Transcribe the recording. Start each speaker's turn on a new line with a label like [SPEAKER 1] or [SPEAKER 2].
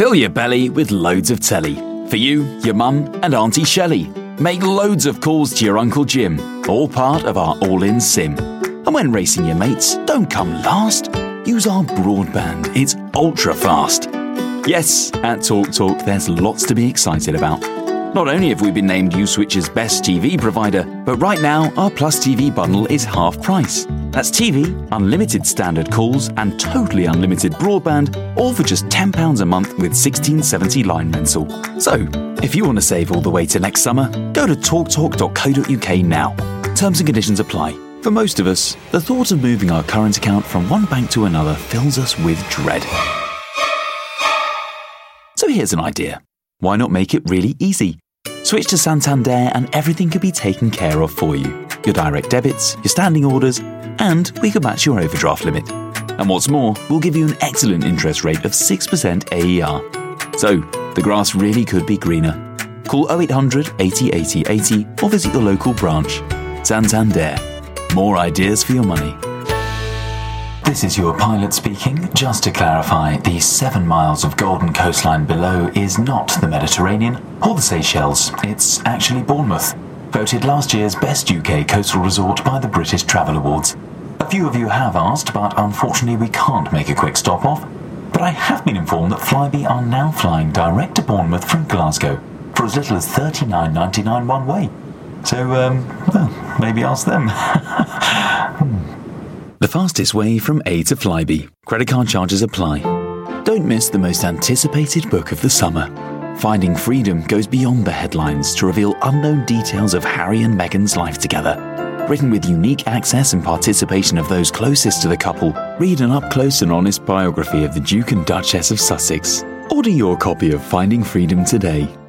[SPEAKER 1] Fill your belly with loads of telly. For you, your mum and Auntie Shelley. Make loads of calls to your Uncle Jim. All part of our all-in SIM. And when racing your mates, don't come last. Use our broadband. It's ultra fast. Yes, at TalkTalk, there's lots to be excited about. Not only have we been named Uswitch's best TV provider, but right now our Plus TV bundle is half price. That's TV, unlimited standard calls, and totally unlimited broadband, all for just £10 a month with 1670 line rental. So, if you want to save all the way to next summer, go to talktalk.co.uk now. Terms and conditions apply. For most of us, the thought of moving our current account from one bank to another fills us with dread. So here's an idea. Why not make it really easy? Switch to Santander and everything can be taken care of for you. Your direct debits, your standing orders, and we can match your overdraft limit. And what's more, we'll give you an excellent interest rate of 6% AER. So, the grass really could be greener. Call 0800 80 80 80 or visit your local branch. Santander. More ideas for your money. This is your pilot speaking. Just to clarify, the 7 miles of golden coastline below is not the Mediterranean or the Seychelles. It's actually Bournemouth, voted last year's best UK coastal resort by the British Travel Awards. A few of you have asked, but unfortunately we can't make a quick stop off. But I have been informed that Flybe are now flying direct to Bournemouth from Glasgow for as little as $39.99 one way. So, well, maybe ask them. The fastest way from A to Flybe. Credit card charges apply. Don't miss the most anticipated book of the summer. Finding Freedom goes beyond the headlines to reveal unknown details of Harry and Meghan's life together. Written with unique access and participation of those closest to the couple, read an up-close and honest biography of the Duke and Duchess of Sussex. Order your copy of Finding Freedom today.